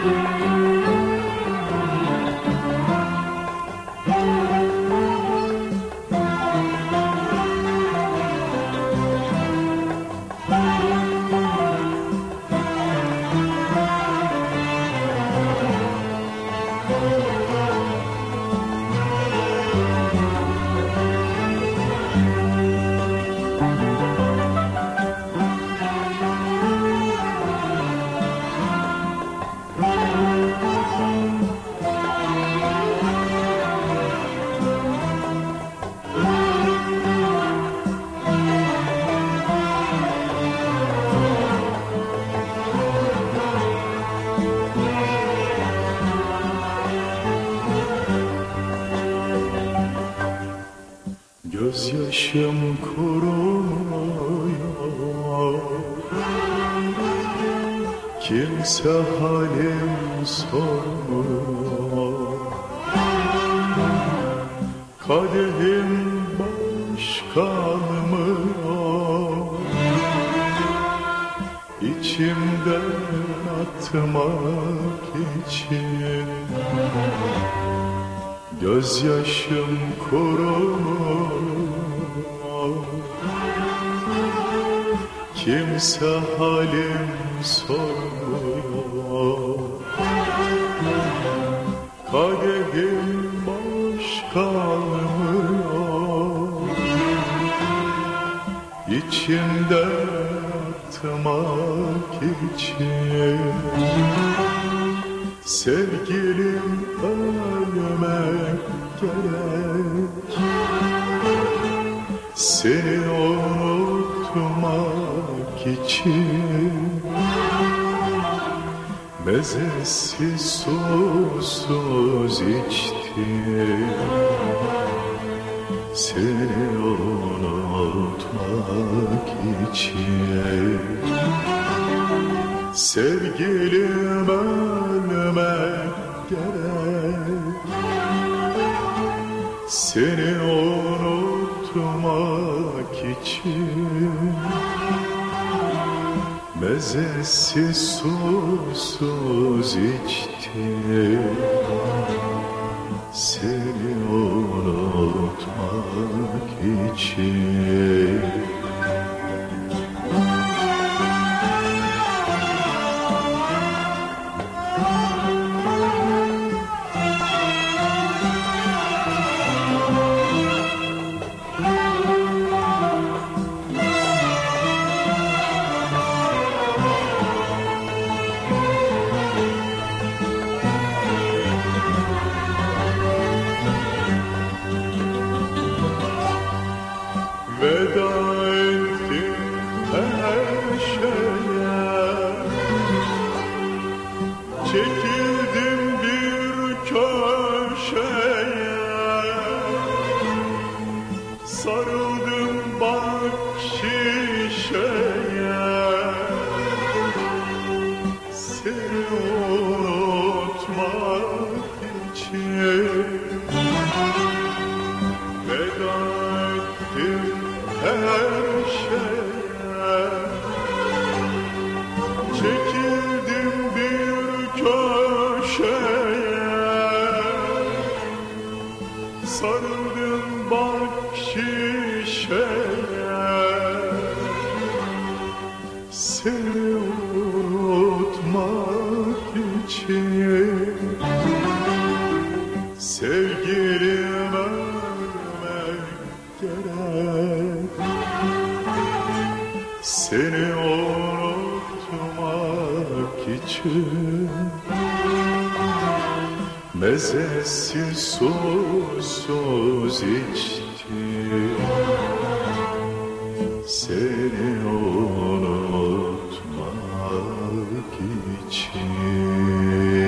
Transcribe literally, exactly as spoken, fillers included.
Gözyaşım kuruyor, kimse halim sormuyor. Kadehim boş kalmıyor, içimden atmak için. Gözyaşım kuruyor, kimse halim sormuyor. Kadehim boş kalmıyor, içimde atmak için. Sevgilim ölmek gerek, seni unutmak için. Mezesiz susuz içtim, seni unutmak için. Sevgilim ölmek gerek, seni unutmak için. Mezesiz susuz içtim, seni unutmak için. Veda ettim her şeye, çekildim bir köşeye. Sarıldım bak şişeye, seni unutmak için. Veda ettim her şeye, çekildim bir köşeye. Sarıldım bak şişeye, seni unutmak için. Sevgilim ölmek gerek, seni unutmak için. Mezesiz susuz içtim, seni unutmak için.